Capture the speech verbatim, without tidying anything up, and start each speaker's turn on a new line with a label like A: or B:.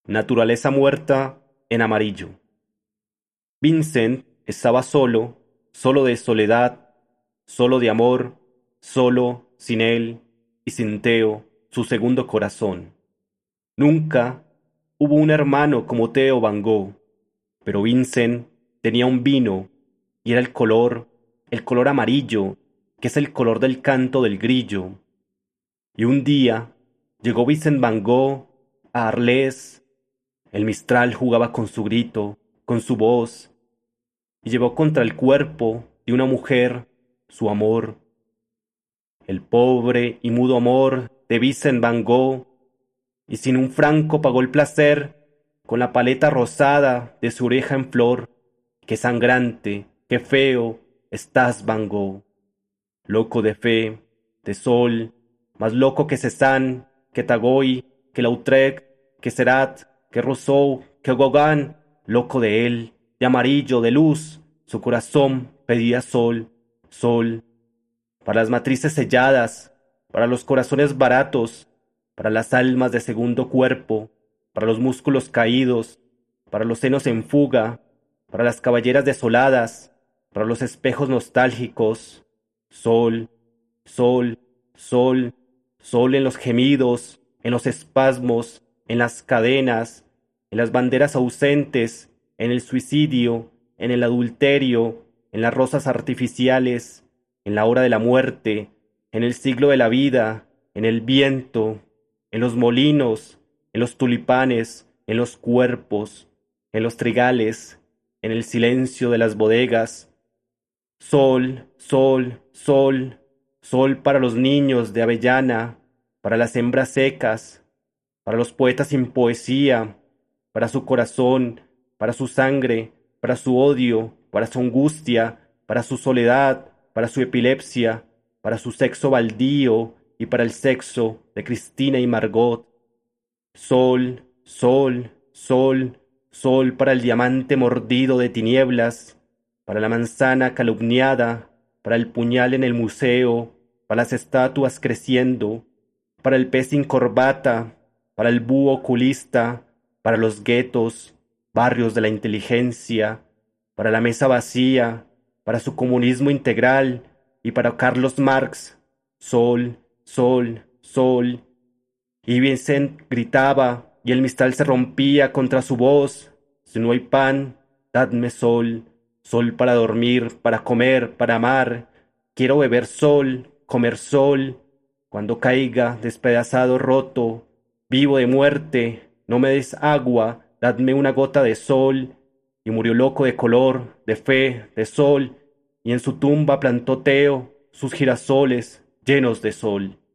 A: Naturaleza muerta en amarillo. Vincent estaba solo, solo de soledad, solo de amor, solo, sin él y sin Theo, su segundo corazón. Nunca hubo un hermano como Theo Van Gogh, pero Vincent tenía un vino y era el color, el color amarillo, que es el color del canto del grillo. Y un día llegó Vincent Van Gogh a Arles. El mistral jugaba con su grito, con su voz, y llevó contra el cuerpo de una mujer su amor. El pobre y mudo amor de Vincent Van Gogh, y sin un franco pagó el placer con la paleta rosada de su oreja en flor. Qué sangrante, qué feo estás, Van Gogh. Loco de fe, de sol, más loco que Cézanne, que Tagoy, que Lautrec, que Seurat, que Rousseau, que Gauguin, loco de él, de amarillo, de luz, su corazón pedía sol, sol, para las matrices selladas, para los corazones baratos, para las almas de segundo cuerpo, para los músculos caídos, para los senos en fuga, para las caballeras desoladas, para los espejos nostálgicos. Sol, sol, sol, sol en los gemidos, en los espasmos, en las cadenas, en las banderas ausentes, en el suicidio, en el adulterio, en las rosas artificiales, en la hora de la muerte, en el siglo de la vida, en el viento, en los molinos, en los tulipanes, en los cuerpos, en los trigales, en el silencio de las bodegas. Sol, sol, sol, sol para los niños de avellana, para las hembras secas, para los poetas sin poesía, para su corazón, para su sangre, para su odio, para su angustia, para su soledad, para su epilepsia, para su sexo baldío y para el sexo de Cristina y Margot. Sol, sol, sol, sol para el diamante mordido de tinieblas, para la manzana calumniada, para el puñal en el museo, para las estatuas creciendo, para el pez sin corbata, para el búho oculista, para los guetos, barrios de la inteligencia, para la mesa vacía, para su comunismo integral y para Carlos Marx. Sol, sol, sol. Y Vincent gritaba y el mistal se rompía contra su voz. Si no hay pan, dadme sol, sol para dormir, para comer, para amar. Quiero beber sol, comer sol. Cuando caiga despedazado, roto, vivo de muerte, no me des agua, dadme una gota de sol. Y murió loco de color, de fe, de sol, y en su tumba plantó Theo sus girasoles llenos de sol.